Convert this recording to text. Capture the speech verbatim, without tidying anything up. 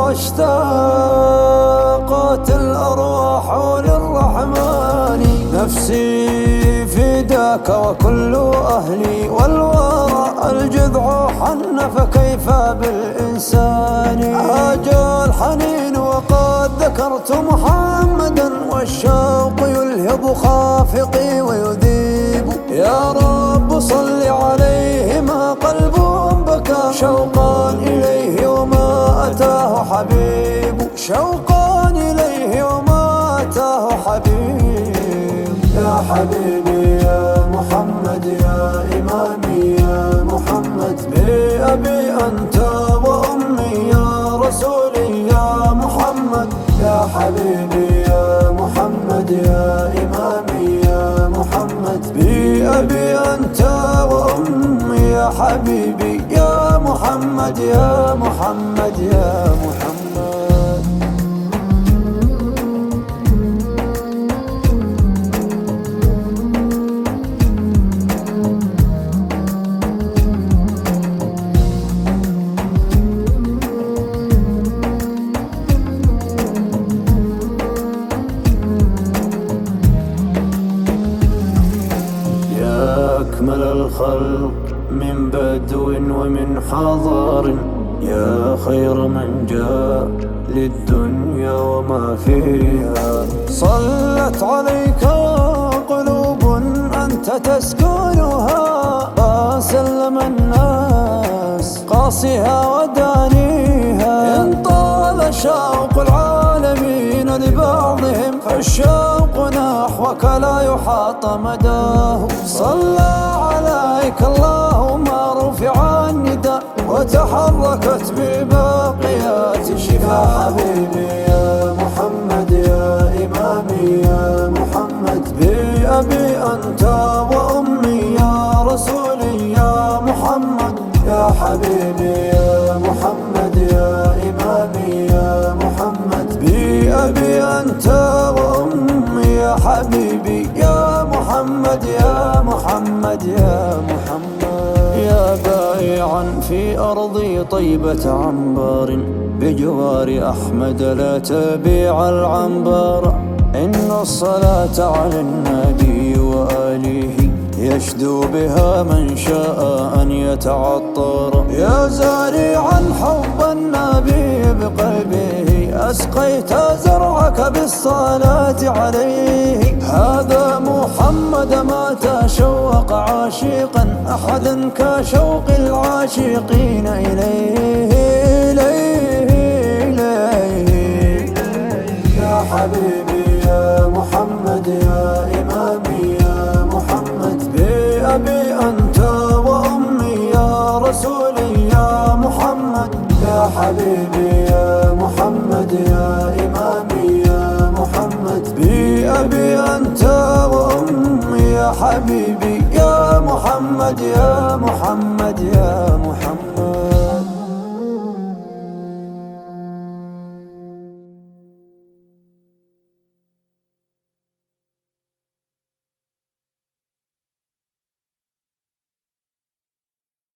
واشتاقت الأرواح للرحمن. نفسي فداك وكل أهلي والورى الجذع حن فكيف بالإنسان. هاج الحنين وقد ذكرت محمدا والشوق يلهب خافقي ويذيب. يا رب صل عليه ما قلب بكى شوقا إليه وما أتاه حبيب. شوقا إليه وما أتاه حبيب. يا حبيبي يا محمد يا إمامي يا محمد بأبي أنت وأمي يا رسولي يا محمد. يا حبيبي يا محمد يا إمامي يا محمد بأبي أنت وأمي يا حبيبي يا محمد يا محمد يا محمد. أكمل الخلق من بدو ومن حضار. يا خير من جاء للدنيا وما فيها. صلت عليك قلوب أنت تسكنها. وسلم الناس قاصها ودانيها. إن طال شوق العالمين لبعضهم فالشوق نحوك لا يحاط مداه. صلى عليك اللهم رفع النداء وتحركت بالباقيات الشفاء. حبيبي يا محمد يا إمامي يا محمد بأبي أنت وأمي يا رسولي يا محمد. يا حبيبي يا محمد يا إمامي يا محمد بأبي أنت وأمي يا حبيبي يا محمد يا محمد يا محمد. يا بائعا في أرضي طيبة عنبار بجوار أحمد لا تبيع العنبار. إن الصلاة على النبي وآله يشدو بها من شاء أن يتعطر. يا زارعا حب النبي بقلبه أسقيت زرعك بالصلاة عليه. هذا محمد ما تشوق عاشقا أحدا كشوق العاشقين إليه إليه إليه. يا حبيبي يا محمد يا إمامي يا محمد بأبي أنت وأمي يا رسولي يا محمد. يا حبيبي يا محمد يا إمامي يا محمد بأبي أنت وأمي يا حبيبي يا محمد يا محمد يا محمد.